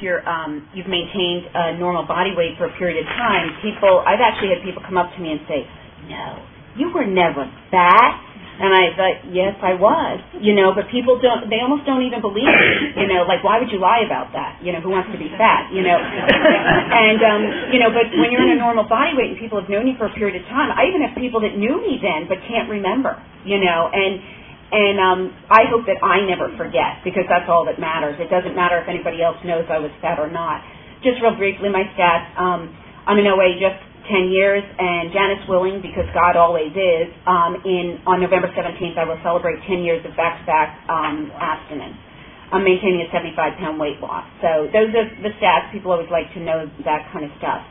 you've maintained a normal body weight for a period of time, I've actually had people come up to me and say, no, you were never fat. And I thought, yes, I was, but people they almost don't even believe it, like, why would you lie about that? Who wants to be fat, And, but when you're in a normal body weight and people have known you for a period of time, I even have people that knew me then but can't remember, and I hope that I never forget, because that's all that matters. It doesn't matter if anybody else knows I was fat or not. Just real briefly, my stats, I'm in OA just 10 years, and Janice willing, because God always is, on November 17th, I will celebrate 10 years of back-to-back abstinence. I'm maintaining a 75-pound weight loss. So those are the stats. People always like to know that kind of stuff.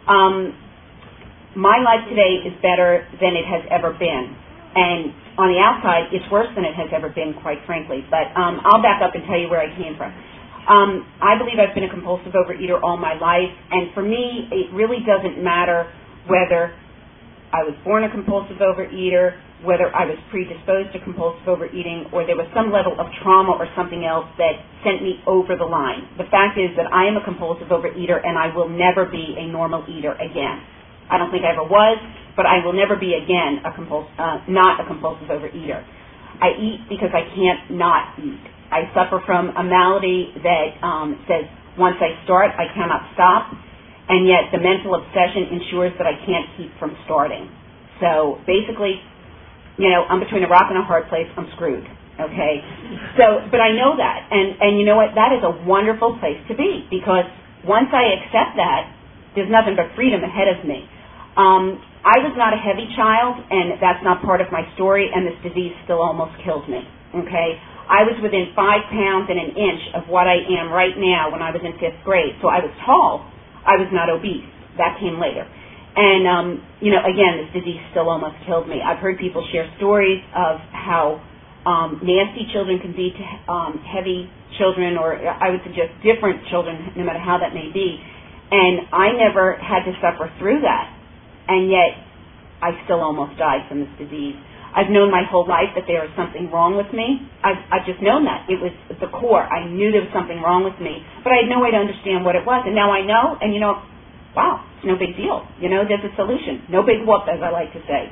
My life today is better than it has ever been. And on the outside, it's worse than it has ever been, quite frankly. But I'll back up and tell you where I came from. I believe I've been a compulsive overeater all my life, and for me, it really doesn't matter whether I was born a compulsive overeater, whether I was predisposed to compulsive overeating, or there was some level of trauma or something else that sent me over the line. The fact is that I am a compulsive overeater, and I will never be a normal eater again. I don't think I ever was, but I will never be again not a compulsive overeater. I eat because I can't not eat. I suffer from a malady that says once I start, I cannot stop, and yet the mental obsession ensures that I can't keep from starting. So basically, I'm between a rock and a hard place. I'm screwed, okay? So, but I know that, and you know what? That is a wonderful place to be, because once I accept that, there's nothing but freedom ahead of me. I was not a heavy child, and that's not part of my story, and this disease still almost killed me, okay? I was within 5 pounds and an inch of what I am right now when I was in 5th grade. So I was tall. I was not obese. That came later. And, again, this disease still almost killed me. I've heard people share stories of how nasty children can be to heavy children, or I would suggest different children, no matter how that may be. And I never had to suffer through that. And yet I still almost died from this disease. I've known my whole life that there is something wrong with me. I've just known that. It was the core. I knew there was something wrong with me, but I had no way to understand what it was. And now I know, and wow, it's no big deal. There's a solution. No big whoop, as I like to say.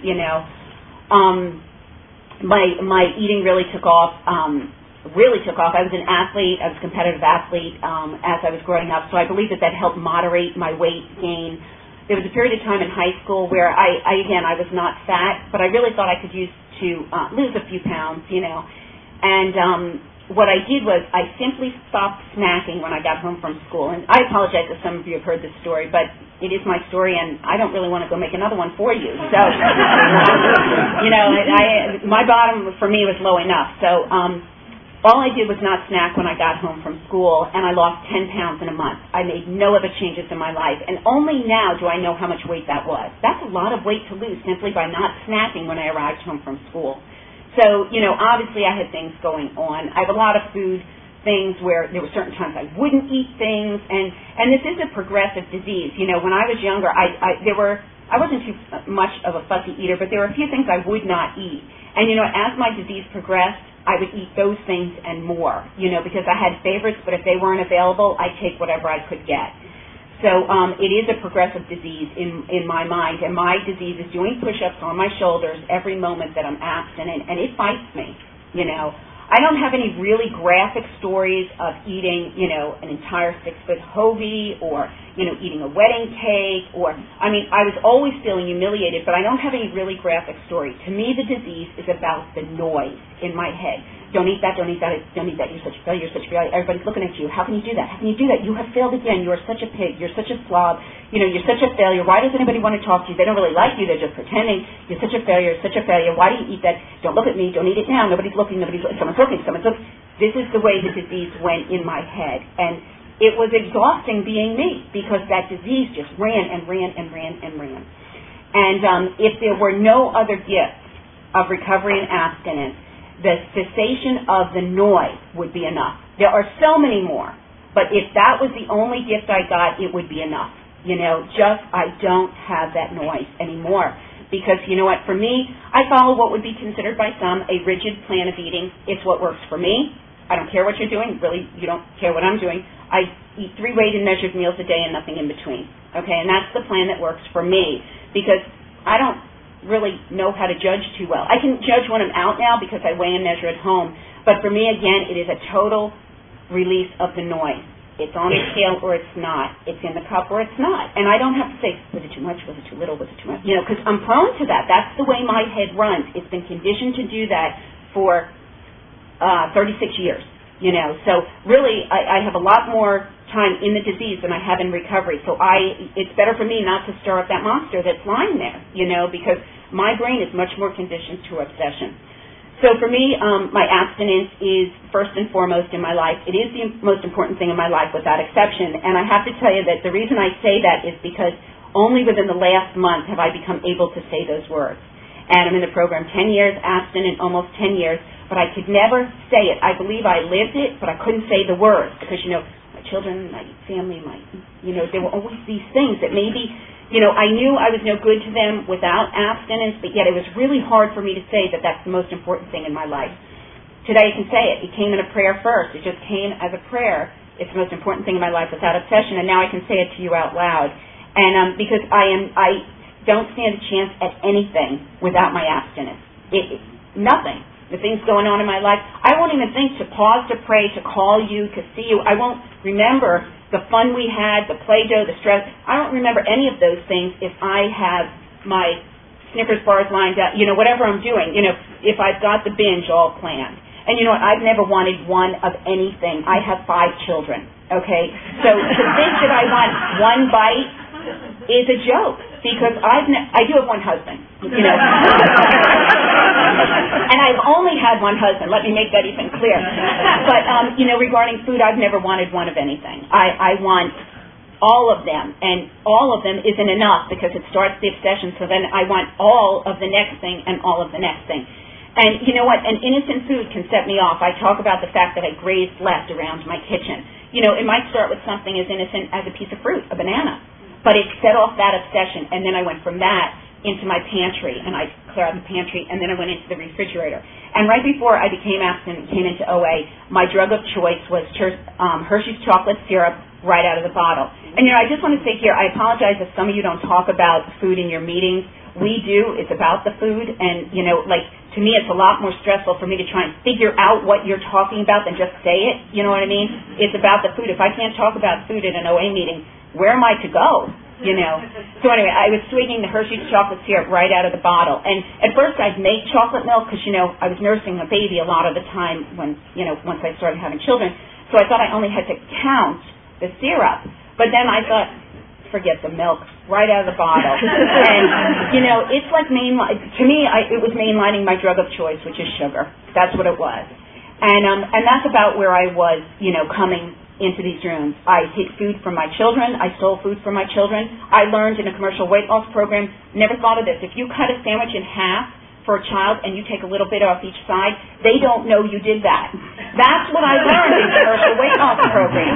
My eating really took off. I was an athlete. I was a competitive athlete as I was growing up, so I believe that helped moderate my weight gain. There was a period of time in high school where I was not fat, but I really thought I could use to lose a few pounds, And what I did was I simply stopped snacking when I got home from school. And I apologize if some of you have heard this story, but it is my story, and I don't really want to go make another one for you. So, my bottom for me was low enough. So, all I did was not snack when I got home from school, and I lost 10 pounds in a month. I made no other changes in my life, and only now do I know how much weight that was. That's a lot of weight to lose simply by not snacking when I arrived home from school. So, obviously I had things going on. I have a lot of food things where there were certain times I wouldn't eat things, and this is a progressive disease. When I was younger, I wasn't too much of a fussy eater, but there were a few things I would not eat. And, as my disease progressed, I would eat those things and more, because I had favorites, but if they weren't available, I'd take whatever I could get. So it is a progressive disease in my mind, and my disease is doing push-ups on my shoulders every moment that I'm abstinent, and it bites me, I don't have any really graphic stories of eating, an entire 6-foot Hoagie or, eating a wedding cake I was always feeling humiliated, but I don't have any really graphic story. To me, the disease is about the noise in my head. Don't eat that, don't eat that, don't eat that, you're such a failure, you're such a failure. Everybody's looking at you. How can you do that? How can you do that? You have failed again. You are such a pig. You're such a slob. You're such a failure. Why does anybody want to talk to you? They don't really like you. They're just pretending. You're such a failure, such a failure. Why do you eat that? Don't look at me. Don't eat it now. Nobody's looking. Someone's looking. This is the way the disease went in my head. And it was exhausting being me, because that disease just ran and ran and ran and ran. And if there were no other gift of recovery and abstinence, the cessation of the noise would be enough. There are so many more, but if that was the only gift I got, it would be enough. I don't have that noise anymore. Because, what, for me, I follow what would be considered by some a rigid plan of eating. It's what works for me. I don't care what you're doing. Really, you don't care what I'm doing. I eat 3 weighed and measured meals a day and nothing in between. Okay, and that's the plan that works for me, because I don't really know how to judge too well. I can judge when I'm out now because I weigh and measure at home, but for me, again, it is a total release of the noise. It's on the scale or it's not. It's in the cup or it's not. And I don't have to say, was it too much, was it too little, was it too much? Because I'm prone to that. That's the way my head runs. It's been conditioned to do that for 36 years. So really, I have a lot more time in the disease than I have in recovery. So it's better for me not to stir up that monster that's lying there, because my brain is much more conditioned to obsession. So for me, my abstinence is first and foremost in my life. It is the most important thing in my life without exception. And I have to tell you that the reason I say that is because only within the last month have I become able to say those words. And I'm in the program 10 years, abstinent almost 10 years, but I could never say it. I believe I lived it, but I couldn't say the words because, my children, my family, there were always these things that maybe, I knew I was no good to them without abstinence, but yet it was really hard for me to say that that's the most important thing in my life. Today I can say it. It came in a prayer first. It just came as a prayer. It's the most important thing in my life without obsession, and now I can say it to you out loud. And because I don't stand a chance at anything without my abstinence. Nothing. The things going on in my life, I won't even think to pause to pray, to call you, to see you. I won't remember the fun we had, the Play-Doh, the stress. I don't remember any of those things if I have my Snickers bars lined up, whatever I'm doing, if I've got the binge all planned. And you know what? I've never wanted one of anything. I have 5 children, okay? So to think that I want one bite is a joke, because I do have one husband, and I've only had one husband. Let me make that even clear. But, regarding food, I've never wanted one of anything. I want all of them, and all of them isn't enough because it starts the obsession, so then I want all of the next thing and all of the next thing. And you know what? An innocent food can set me off. I talk about the fact that I grazed left around my kitchen. It might start with something as innocent as a piece of fruit, a banana. But it set off that obsession, and then I went from that into my pantry, and I cleared out the pantry, and then I went into the refrigerator. And right before I became abstinent and came into OA, my drug of choice was Hershey's chocolate syrup right out of the bottle. And, I just want to say here, I apologize if some of you don't talk about food in your meetings. We do. It's about the food, and, to me it's a lot more stressful for me to try and figure out what you're talking about than just say it, you know what I mean? It's about the food. If I can't talk about food at an OA meeting, where am I to go, So anyway, I was swigging the Hershey's chocolate syrup right out of the bottle. And at first I'd make chocolate milk because, I was nursing a baby a lot of the time when, once I started having children. So I thought I only had to count the syrup. But then I thought, forget the milk, right out of the bottle. And, it's like to me, it was mainlining my drug of choice, which is sugar. That's what it was. And that's about where I was, coming into these rooms. I take food from my children. I stole food from my children. I learned in a commercial weight loss program, never thought of this. If you cut a sandwich in half for a child and you take a little bit off each side, they don't know you did that. That's what I learned in the commercial weight loss program,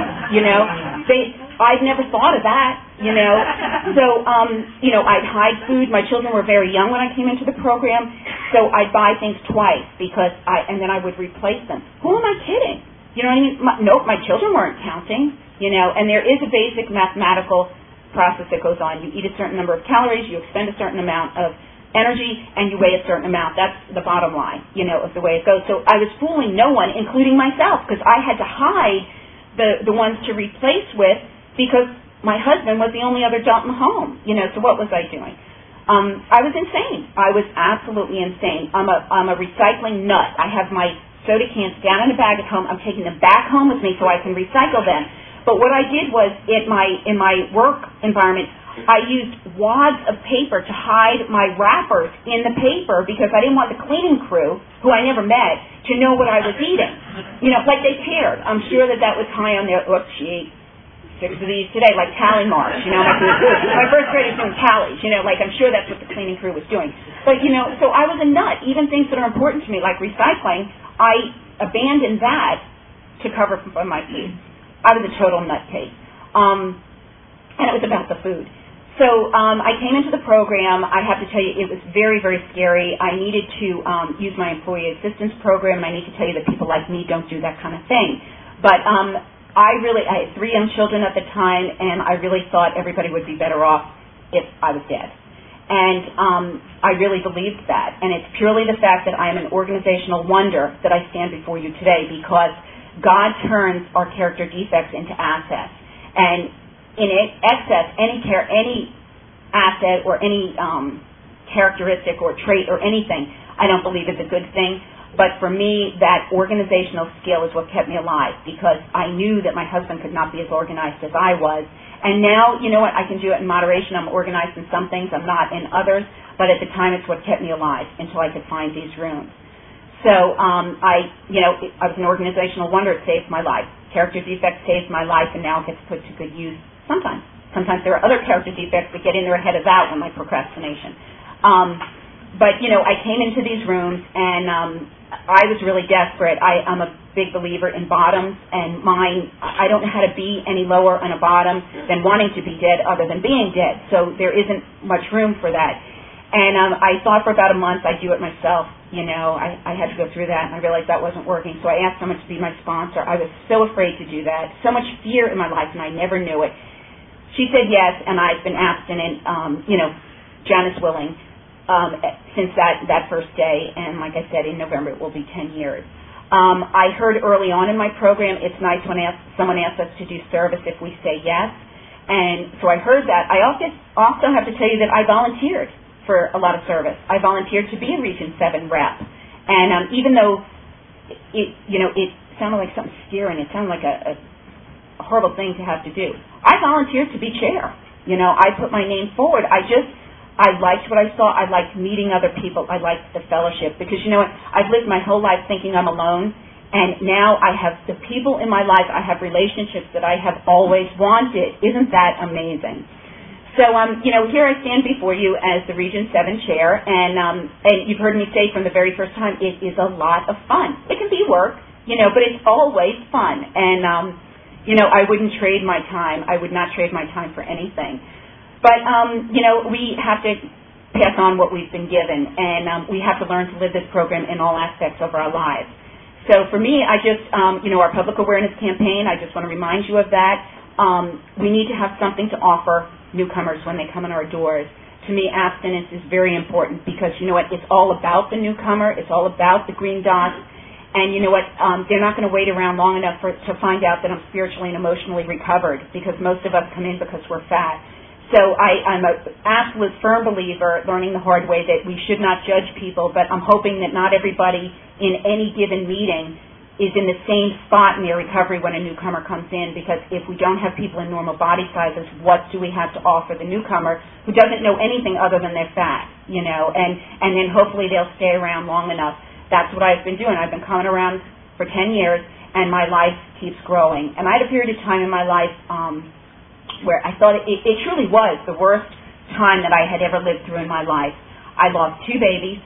I'd never thought of that, So, I'd hide food. My children were very young when I came into the program, so I'd buy things twice and then I would replace them. Who am I kidding? You know what I mean? My children weren't counting, and there is a basic mathematical process that goes on. You eat a certain number of calories, you expend a certain amount of energy, and you weigh a certain amount. That's the bottom line, of the way it goes. So I was fooling no one, including myself, because I had to hide the ones to replace with because my husband was the only other adult in the home, so what was I doing? I was insane. I was absolutely insane. I'm a recycling nut. I have my soda cans down in a bag at home. I'm taking them back home with me so I can recycle them. But what I did was, in my work environment, I used wads of paper to hide my wrappers in the paper because I didn't want the cleaning crew, who I never met, to know what I was eating. Like they cared. I'm sure that was high on their, oops, she ate 6 of these today, like tally marks, my first grade is doing tallies, like I'm sure that's what the cleaning crew was doing. But, so I was a nut. Even things that are important to me, like recycling, I abandoned that to cover for my food. I was a total nutcase. And it was about the food. So I came into the program. I have to tell you, it was very, very scary. I needed to use my employee assistance program. I need to tell you that people like me don't do that kind of thing. But I had 3 young children at the time, and I really thought everybody would be better off if I was dead. And I really believed that. And it's purely the fact that I am an organizational wonder that I stand before you today, because God turns our character defects into assets. And in excess, any asset or any characteristic or trait or anything, I don't believe is a good thing. But for me, that organizational skill is what kept me alive, because I knew that my husband could not be as organized as I was. And now, you know what, I can do it in moderation. I'm organized in some things, I'm not in others. But at the time, it's what kept me alive until I could find these rooms. So I was an organizational wonder. It saved my life. Character defects saved my life, and now it gets put to good use sometimes. Sometimes there are other character defects that get in there ahead of that one, like procrastination. But, I came into these rooms, and I was really desperate. I'm a big believer in bottoms, and I don't know how to be any lower on a bottom than wanting to be dead other than being dead. So there isn't much room for that. And I thought for about a month I'd do it myself. I had to go through that, and I realized that wasn't working. So I asked someone to be my sponsor. I was so afraid to do that. So much fear in my life, and I never knew it. She said yes, and I've been abstinent, Janice willing, since that first day. And like I said, in November it will be 10 years. I heard early on in my program, it's nice when someone asks us to do service if we say yes. And so I heard that. I also have to tell you that I volunteered for a lot of service. I volunteered to be a Region 7 rep. And even though it sounded like something scary, and it sounded like a horrible thing to have to do, I volunteered to be chair. I put my name forward. I liked what I saw. I liked meeting other people. I liked the fellowship. Because I've lived my whole life thinking I'm alone, and now I have the people in my life. I have relationships that I have always wanted. Isn't that amazing? So, here I stand before you as the Region 7 chair, and you've heard me say from the very first time, it is a lot of fun. It can be work, but it's always fun. And, I wouldn't trade my time. I would not trade my time for anything. But, we have to pass on what we've been given, and we have to learn to live this program in all aspects of our lives. So for me, I just, our public awareness campaign, I just want to remind you of that. We need to have something to offer newcomers when they come in our doors. To me, abstinence is very important, because it's all about the newcomer. It's all about the green dots. And they're not going to wait around long enough to find out that I'm spiritually and emotionally recovered, because most of us come in because we're fat. So I'm an absolute firm believer, learning the hard way, that we should not judge people, but I'm hoping that not everybody in any given meeting is in the same spot in their recovery when a newcomer comes in, because if we don't have people in normal body sizes, what do we have to offer the newcomer who doesn't know anything other than they're fat, and then hopefully they'll stay around long enough. That's what I've been doing. I've been coming around for 10 years, and my life keeps growing. And I had a period of time in my life where I thought it truly was the worst time that I had ever lived through in my life. I lost 2 babies.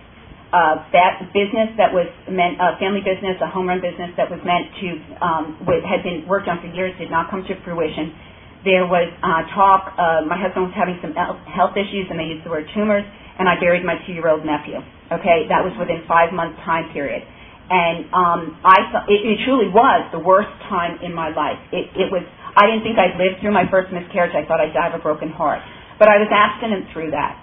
That business that was meant, a family business, a home run business that was meant to, had been worked on for years, did not come to fruition. There was talk, my husband was having some health issues, and they used the word tumors, and I buried my 2-year-old nephew. Okay, that was within 5-month time period. And I thought it truly was the worst time in my life. It was, I didn't think I'd live through my first miscarriage. I thought I'd die of a broken heart. But I was abstinent through that,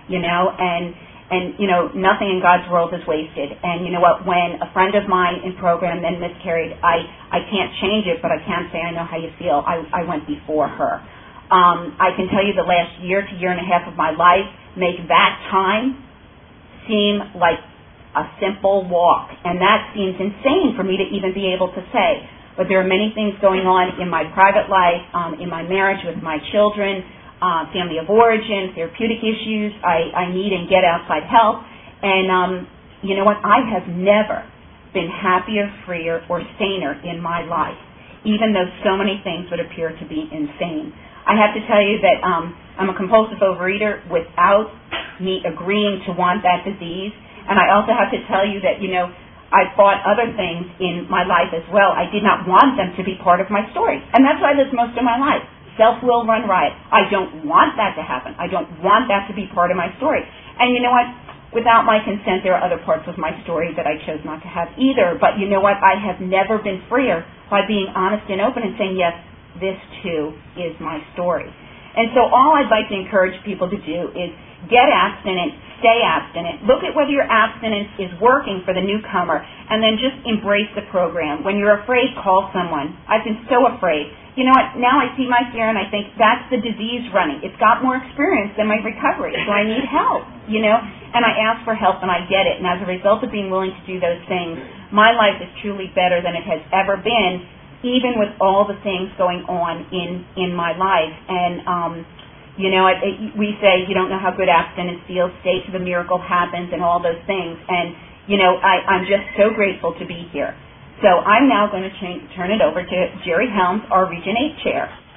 and nothing in God's world is wasted. And you know what? When a friend of mine in program then miscarried, I can't change it, but I can say I know how you feel. I went before her. I can tell you the last year to year and a half of my life make that time seem like a simple walk. And that seems insane for me to even be able to say. But there are many things going on in my private life, in my marriage with my children, family of origin, therapeutic issues. I need and get outside help. And you know what? I have never been happier, freer, or saner in my life, even though so many things would appear to be insane. I have to tell you that I'm a compulsive overeater without me agreeing to want that disease. And I also have to tell you that, I fought other things in my life as well. I did not want them to be part of my story. And that's why I lived most of my life. Self-will run riot. I don't want that to happen. I don't want that to be part of my story. And you know what? Without my consent, there are other parts of my story that I chose not to have either. But you know what? I have never been freer by being honest and open and saying, yes, this too is my story. And so all I'd like to encourage people to do is get abstinent, stay abstinent, look at whether your abstinence is working for the newcomer, and then just embrace the program. When you're afraid, call someone. I've been so afraid. You know what, now I see my fear and I think that's the disease running. It's got more experience than my recovery, so I need help, you know. And I ask for help and I get it. And as a result of being willing to do those things, my life is truly better than it has ever been, even with all the things going on in my life. And, you know, we say you don't know how good abstinence feels, stay till the miracle happens and all those things. And, you know, I'm just so grateful to be here. So I'm now going to turn it over to Jerry Helms, our Region 8 Chair.